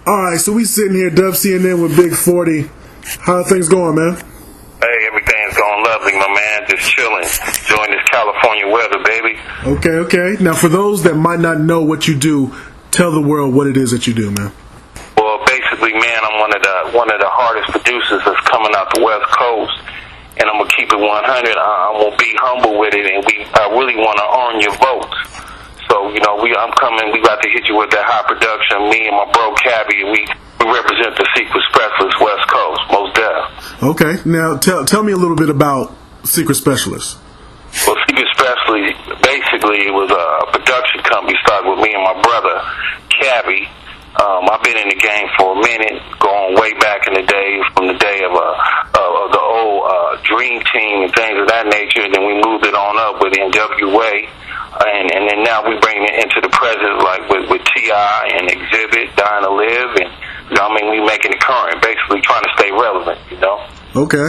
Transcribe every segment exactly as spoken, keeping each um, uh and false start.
All right, so we sitting here, Dub C N N with Big forty. How are things going, man? Hey, everything's going lovely, my man. Just chilling, enjoying this California weather, baby. Okay, okay. Now, for those that might not know what you do, tell the world what it is that you do, man. Well, basically, man, I'm one of the one of the hardest producers that's coming out the West Coast, and I'm gonna keep it one hundred. I'm gonna be humble with it, and we I really want to earn your votes. So, you know, we I'm coming. We about to hit you with that high production. Me and my bro Cabby, we we represent the Secret Specialist West Coast, most deaf. Okay, now tell tell me a little bit about Secret Specialist. Well, Secret Specialist, basically, it was a production company started with me and my brother Cabby. Um, I've been in the game for a minute, going way back in the day, from the day of, uh, of the old uh, Dream Team and things of that nature. And then we moved it on up with N W A, and, and then now we bring it into the present, like with, with T I and Exhibit, Dying to Live, and you know, I mean, we making it current, basically trying to stay relevant, you know. Okay,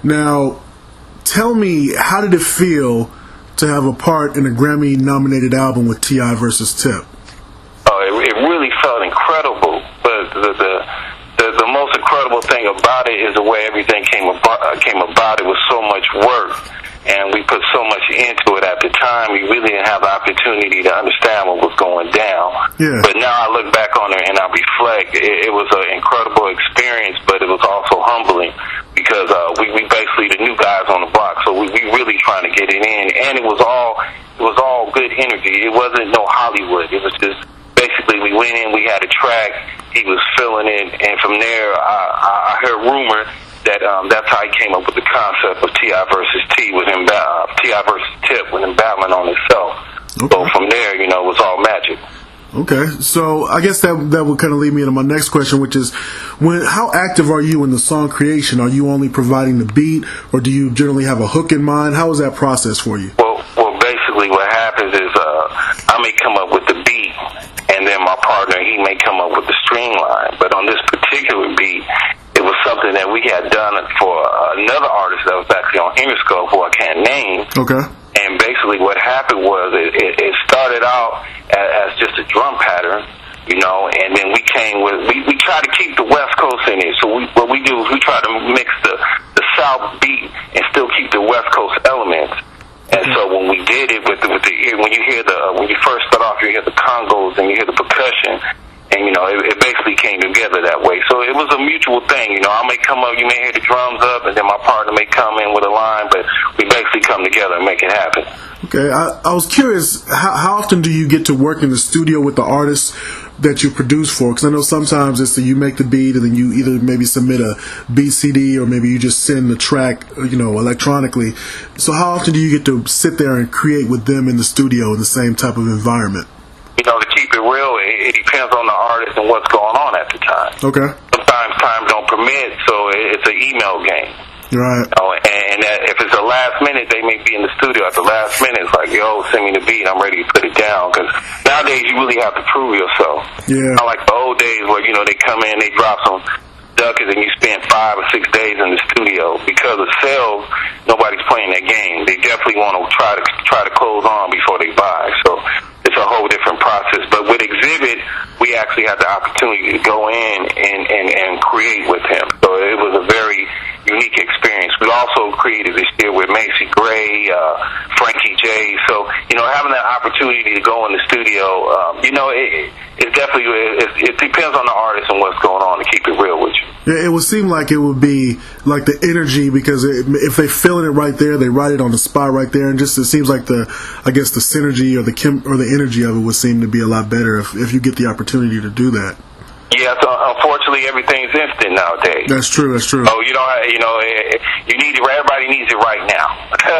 now tell me, how did it feel to have a part in a Grammy-nominated album with T I versus Tip? Oh, it, it really felt incredible, but the, the the the most incredible thing about it is the way everything came about. Uh, came about. It was so much work, and we put so much into it at the time. We really didn't have the opportunity to understand what was going down. Yeah. But now I look back on it and I reflect. It, it was an incredible experience, but it was also humbling because uh, we we basically the new guys on the block, so we we really trying to get it in, and it was all it was all good energy. It wasn't no Hollywood. It was just. Basically, we went in, we had a track, he was filling it, and from there, I, I heard rumor that um, that's how he came up with the concept of T I versus T, with him, uh, T I versus Tip, with him battling on himself. Okay. So from there, you know, it was all magic. Okay, so I guess that that would kind of lead me into my next question, which is, when how active are you in the song creation? Are you only providing the beat, or do you generally have a hook in mind? How is that process for you? Well, well, basically what happens is uh, I may come up with the beat, and then my partner, he may come up with the streamline. But on this particular beat, it was something that we had done for another artist that was actually on Interscope, who I can't name. Okay. And basically what happened was it, it, it started out as, as just a drum pattern, you know, and then we came with, we, we try to keep the West Coast in it. So we, what we do is we try to mix the, the South beat and still keep the West Coast elements. And so when we did it with the, with the when you hear the uh, when you first start off, you hear the congos and you hear the percussion, and you know it, it basically came together that way. So it was a mutual thing. You know, I may come up, you may hear the drums up, and then my partner may come in with a line, but we basically come together and make it happen. Okay, I, I was curious, how, how often do you get to work in the studio with the artists that you produce for? Because I know sometimes it's that you make the beat and then you either maybe submit a beat C D or maybe you just send the track, you know, electronically. So how often do you get to sit there and create with them in the studio in the same type of environment? You know, to keep it real, it, it depends on the artist and what's going on at the time. Okay. Sometimes time don't permit, so it's an email game. Right. You know, and uh, if it's the last minute, they may be in the studio at the last minute. It's like, yo, send me the beat. I'm ready to put it down. Because nowadays, you really have to prove yourself. Yeah. Not like the old days where, you know, they come in, they drop some duckers, and you spend five or six days in the studio. Because of sales, nobody's playing that game. They definitely want to try to try to close on before they buy. So it's a whole different process. But with Exhibit, we actually had the opportunity to go in and, and, and create with him. So it was a very unique experience. We also created this year with Macy Gray, uh, Frankie J. So, you know, having that opportunity to go in the studio, um, you know, it, it definitely, it, it depends on the artist and what's going on, to keep it real with you. Yeah, it would seem like it would be like the energy, because it, if they feeling it right there, they write it on the spot right there, and just it seems like the, I guess the synergy or the chem, or the energy of it would seem to be a lot better if, if you get the opportunity to do that. Yeah, so unfortunately, everything's instant nowadays. That's true. That's true. Oh, you don't. Have, you know, it, you need it. Everybody needs it right now.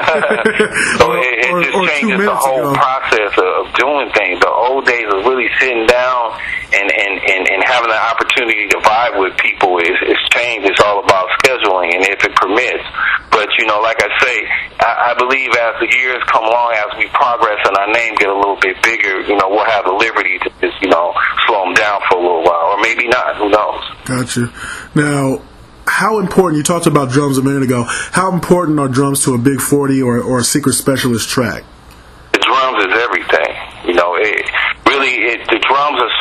So or, it, it or, just or changes the whole ago. process of doing things. The old days of really sitting down and and, and, and having the opportunity to vibe with people is is changed. It's all about scheduling and if it permits. But you know, like I say, I, I believe as the years come along, as we progress and our name get a little bit bigger, you know, we'll have the liberty to just, you know, slow them down for a little while, or maybe not. Who knows? Gotcha. Now, how important, you talked about drums a minute ago, how important are drums to a Big forty or, or a Secret Specialist track? The drums is everything. You know, it really, it, the drums are so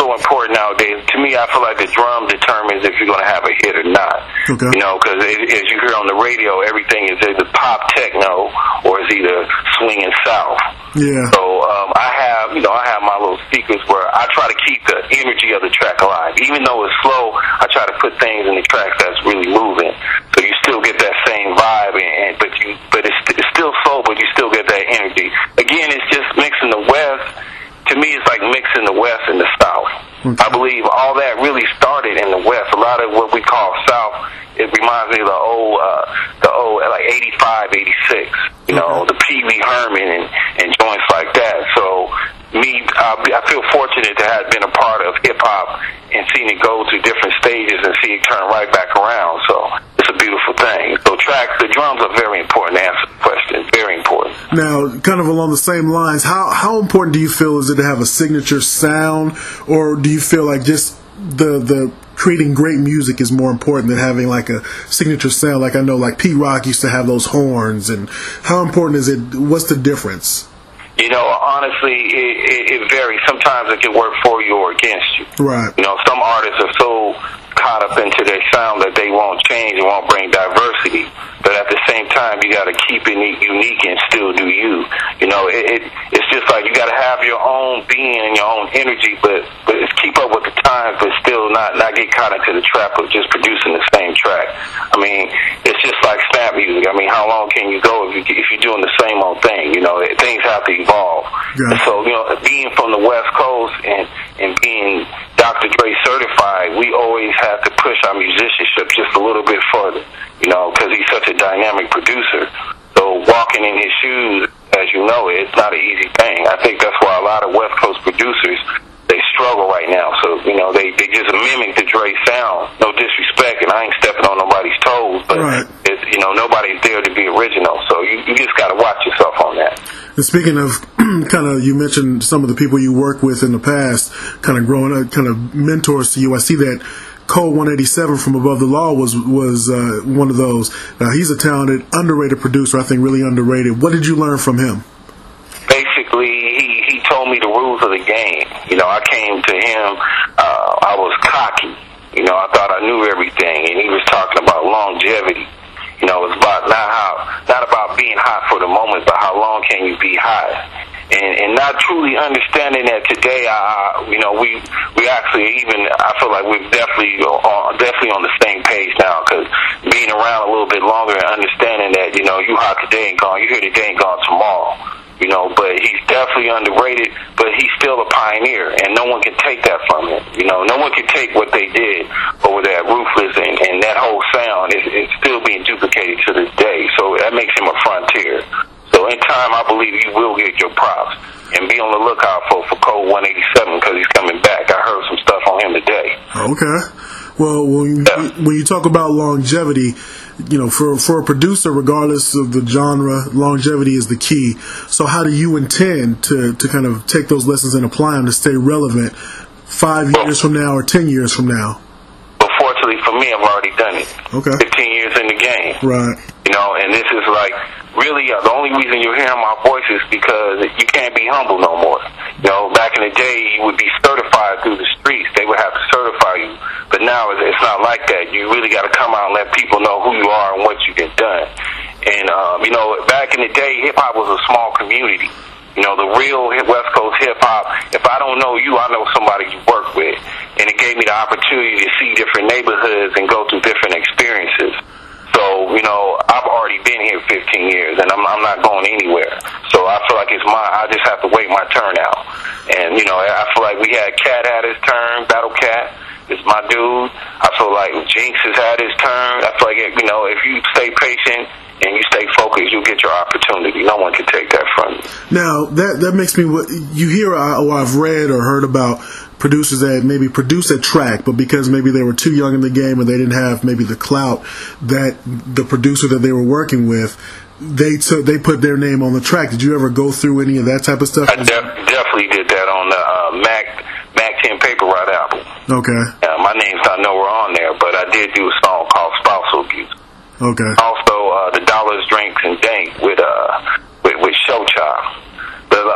so important nowadays. To me, I feel like the drum determines if you're going to have a hit or not. Okay. You know, because as you hear on the radio, everything is either pop techno or it's either swinging south. Yeah. So um, I have, you know, I have my little speakers where I try to keep the energy of the track alive. Even though it's slow, I try to put things in the tracks that's really moving. So you still get that same vibe, and, and but you, but it's, it's still slow, but you still get that energy. Again, it's just mixing the West. To me, it's like mixing the West and the South. Okay. I believe all that really started in the West. A lot of what we call South, it reminds me of the old, uh, the old like eighty-five, eighty-six. You know, the Pee Wee Herman and, and joints like that. So me, uh, I feel fortunate to have been a part of hip hop and seen it go through different stages and see it turn right back around. So it's a beautiful thing. So tracks, the drums are very important to answer the question. Very important. Now, kind of along the same lines, how how important do you feel is it to have a signature sound, or do you feel like just the the creating great music is more important than having like a signature sound? Like I know like Pete Rock used to have those horns, and how important is it? What's the difference? You know, honestly, it, it, it varies. Sometimes it can work for you or against you. Right. You know, some artists are so caught up into their sound that they won't change and won't bring diversity. But at the same time, you got to keep it unique and still do you. You know, it, it it's just like you got to have your own being and your own energy, but but it's keep up with the times, but still not not get caught into the trap of just producing the same track. I mean, it's just like snap music. I mean, how long can you go if you if you're doing the same old thing? You know, things have to evolve. Yeah. So you know, being from the West Coast and and being Doctor Dre certified, we always have to push our musicianship just a little bit further, you know, because he's such a dynamic producer. So walking in his shoes, as you know, it's not an easy thing. I think that's why a lot of West Coast producers, they struggle right now. So, you know, they, they just mimic the Dre sound. No disrespect, and I ain't stepping on nobody's toes, but, right. it's, you know, nobody's there to be original. So you, you just got to watch yourself on that. And speaking of kind of, you mentioned some of the people you worked with in the past, kind of growing up, kind of mentors to you. I see that Cole one eighty-seven from Above the Law was was uh, one of those. Now, he's a talented, underrated producer, I think really underrated. What did you learn from him? Basically, he, he told me the rules of the game. You know, I came to him, uh, I was cocky. You know, I thought I knew everything, and he was talking about longevity. You know, it's about not how, not about being hot for the moment, but how long can you be hot? And, and not truly understanding that today, uh, you know, we we actually even, I feel like we're definitely on, definitely on the same page now, because being around a little bit longer and understanding that, you know, you hot today ain't gone, you here today ain't gone tomorrow. You know, but he's definitely underrated, but he's still a pioneer, and no one can take that from him. You know, no one can take what they did over there at Ruthless, and, and that whole sound is, is still being duplicated to this day. So that makes him a frontier. So in time, I believe you will get your props, and be on the lookout for, for Cole one eighty-seven, because he's coming back. I heard some stuff on him today. Okay. Well, when you, yeah. when you talk about longevity, you know, for for a producer, regardless of the genre, longevity is the key. So how do you intend to, to kind of take those lessons and apply them to stay relevant five well, years from now or ten years from now? Well, fortunately for me, I've already done it. Okay. fifteen years in the game. Right. You know, and this is like, really, uh, the only reason you're hearing my voice is because you can't be humble no more. You know, back in the day, you would be certified through the streets. They would have to certify you. But now it's not like that. You really got to come out and let people know who you are and what you get done. And, um, you know, back in the day, hip-hop was a small community. You know, the real West Coast hip-hop, if I don't know you, I know somebody you work with. And it gave me the opportunity to see different neighborhoods and go through different experiences. So, you know, I've already been here fifteen years, and I'm, I'm not going anywhere. So I feel like it's my, I just have to wait my turn out. And, you know, I feel like we had Cat had his turn, Battle Cat is my dude. I feel like Jinx has had his turn. I feel like, you know, if you stay patient and you stay focused, you'll get your opportunity. No one can take that from you. Now, that that makes me, you hear, or I've read or heard about producers that maybe produce a track, but because maybe they were too young in the game and they didn't have maybe the clout that the producer that they were working with, they took, they put their name on the track. Did you ever go through any of that type of stuff? I def- definitely did that on the uh, Mac Mac ten Paper Route album. Okay. Uh, my name's not nowhere on there, but I did do a song called Spousal Abuse. Okay. Also, uh, the Dollars, Drinks, and Dank with uh with, with Show Child. But like I said,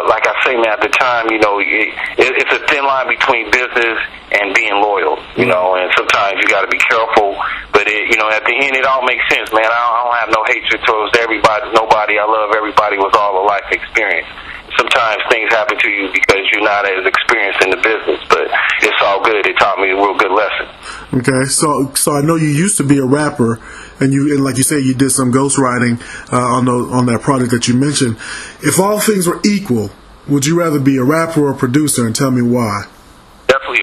say, man, at the time, you know, it, it, it's a thin line between business and being loyal, you know, and sometimes you got to be careful. But, it, you know, at the end, it all makes sense, man. I don't, I don't have no hatred towards everybody, nobody. I love everybody with all a life experience. Sometimes things happen to you because you're not as experienced in the business, but it's all good. It taught me a real good lesson. Okay, so so I know you used to be a rapper, and you and like you say, you did some ghostwriting uh, on the, on that project that you mentioned. If all things were equal, would you rather be a rapper or a producer? And tell me why. Definitely.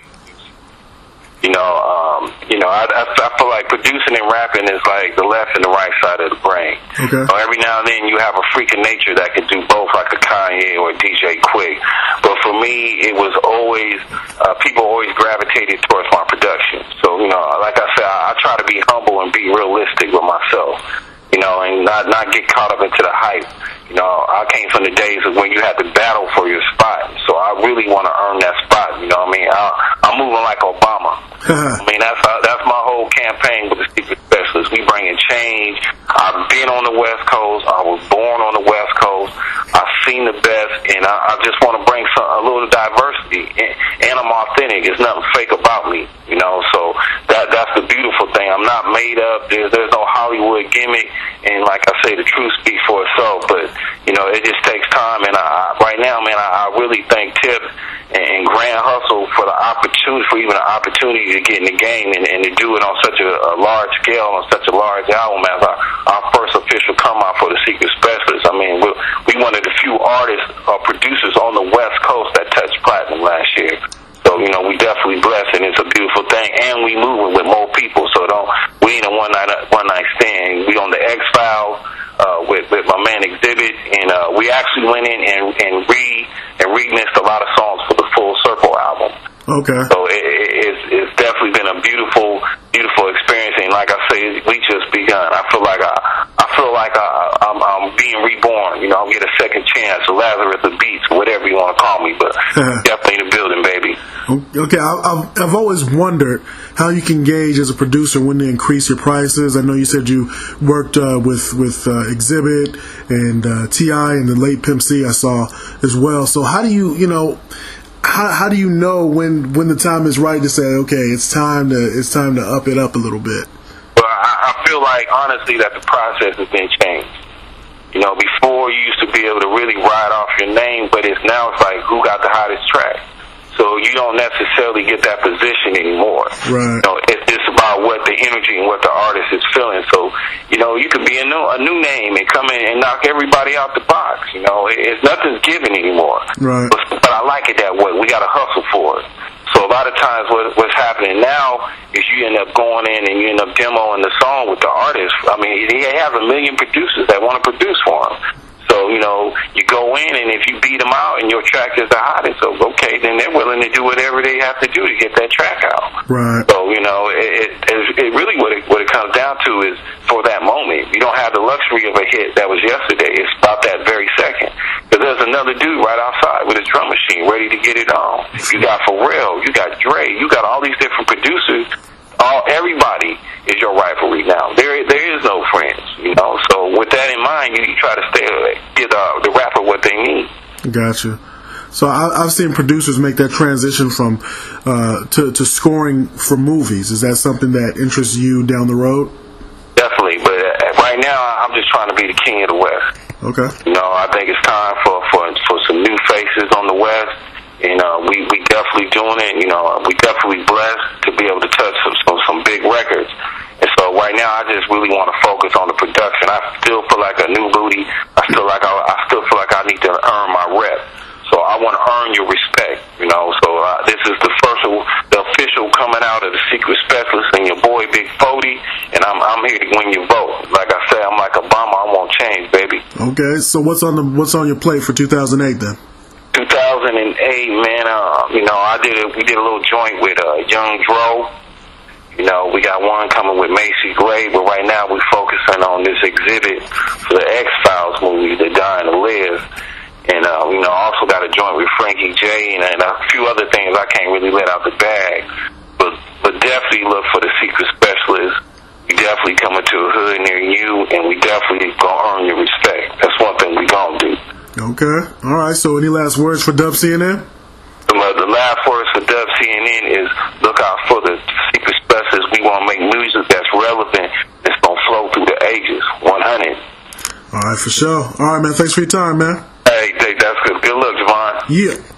You know, um, you know, I, I, I feel like producing and rapping is like the left and the right side of the brain. Okay. So every now and then you have a freak of nature that can do both, like a Kanye or a D J Quick. But for me, it was always, uh, people always gravitated towards my production. So, you know, like I said, I, I try to be humble and be realistic with myself, you know, and not, not get caught up into the hype. You know, I came from the days of when you had to battle for your spot. So I really want to earn that spot, you know what I mean? I, I'm moving like Obama. I mean, that's uh, that's my whole campaign with the Secret Specialist. We bringing change. I've been on the West Coast. I was born on the West Coast. I've seen the best, and I, I just want to bring some, a little diversity. And, and I'm authentic. There's nothing fake about me, you know. So that that's the beautiful thing. I'm not made up. There's there's no Hollywood gimmick. And like I say, the truth speaks for itself. But you know, it just takes time. And I, right now, man, I, I really thank Tip and, and Grand Hustle for the opportunity, for even the opportunity to get in the game and, and to do it on such a, a large scale, on such a large album as our, our first official come out for the Secret Specialist. I mean, we're, we one of the few artists or producers on the West Coast that touched platinum last year. So, you know, we definitely blessed, and it's a beautiful thing. And we moving with more people, so don't we ain't a one night one night stand. We on the X Files uh, with with my man Exhibit, and uh, we actually went in and and re and remixed a lot of songs for the Full Circle album. Okay. So it, it, it's it's definitely been a beautiful beautiful experience, and like I say, we just begun. I feel like I I feel like I, I'm, I'm being reborn. You know, I'll get a second chance, Lazarus of Beats, whatever you want to call me, but definitely in the building, baby. Okay, I, I've, I've always wondered how you can gauge as a producer when to increase your prices. I know you said you worked uh, with with uh, Exhibit and uh, T I and the late Pimp C I saw as well. So how do you, you know, how how do you know when when the time is right to say, okay, it's time to it's time to up it up a little bit? Well, I, I feel like honestly that the process has been changed. You know, before you used to be able to really ride off your name, but it's now it's like who got the hottest track. So you don't necessarily get that position anymore. Right. You know, it's just about what the energy and what the artist is feeling. So, you know, you could be a new a new name and come in and knock everybody out the box. You know, it, it's nothing's given anymore. Right. But, but I like it that way. We got to hustle for it. So a lot of times what, what's happening now is you end up going in and you end up demoing the song with the artist. I mean, he has a million producers that want to produce for him. So, you know, you go in, and if you beat them out and your track is the hottest, so okay, then they're willing to do whatever they have to do to get that track out. Right. So, you know, it, it, it really what it, what it comes down to is for that moment. You don't have the luxury of a hit that was yesterday. It's about that very second. Because there's another dude right outside with his drum machine ready to get it on. You got Pharrell, you got Dre, you got all these different producers. All everybody is your rivalry now. There, there is no friends, you know. So with that in mind, you, you try to stay give the, the rapper what they need. Gotcha. So I, I've seen producers make that transition from uh, to, to scoring for movies. Is that something that interests you down the road? Definitely, but right now I'm just trying to be the king of the West. Okay. You know, I think it's time for for, for some new faces on the West. You know, we, we definitely doing it. You know, we definitely blessed to be able to touch some, some some big records. And so right now, I just really want to focus on the production. I still feel like a new booty. I still like I, I still feel like I need to earn my rep. So I want to earn your respect. You know, so uh, this is the first, the official coming out of the Secret Specialist, and your boy Big Forty, and I'm I'm here to win your vote. Like I said, I'm like Obama. I won't change, baby. Okay. So what's on the what's on your plate for two thousand eight then? two thousand eight, man, uh, you know, I did a, we did a little joint with uh, Young Dro. You know, we got one coming with Macy Gray, but right now we're focusing on this Exhibit for the X-Files movie, The Dying to Live. And, uh, you know, also got a joint with Frankie J and, and a few other things I can't really let out the bag. But, but definitely look for the Secret Specialist. We definitely coming to a hood near you, and we definitely gonna earn your respect. That's one thing we gonna do. Okay. All right. So any last words for Dub C N N? The, the last words for Dub C N N is look out for the secret specials. We want to make music that's relevant. It's going to flow through the ages. one hundred. All right, for sure. All right, man. Thanks for your time, man. Hey, that's good. Good luck, Javon. Yeah.